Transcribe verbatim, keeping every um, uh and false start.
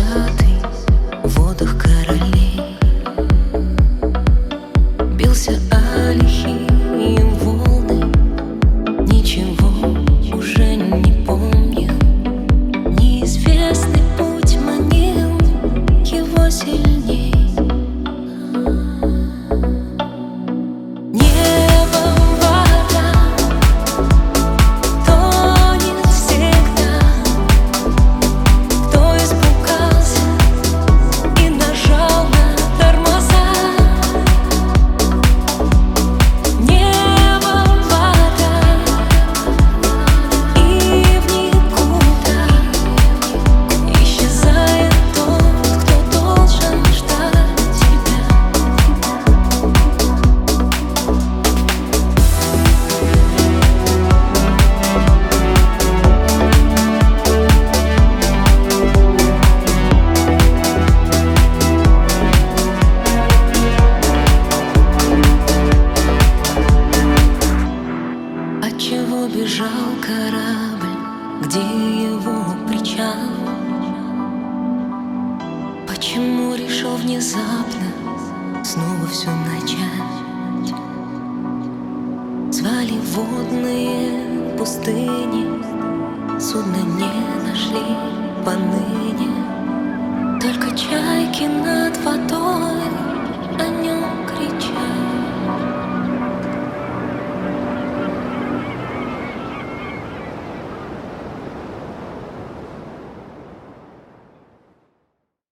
десятый в водах королей бился о лихие волны, ничего уже не помнил. Неизвестный путь манил его сильней. Чего бежал корабль, где его причал? Почему решил внезапно снова все начать? Звали водные пустыни, судно не нашли поныне. Только чайки над водой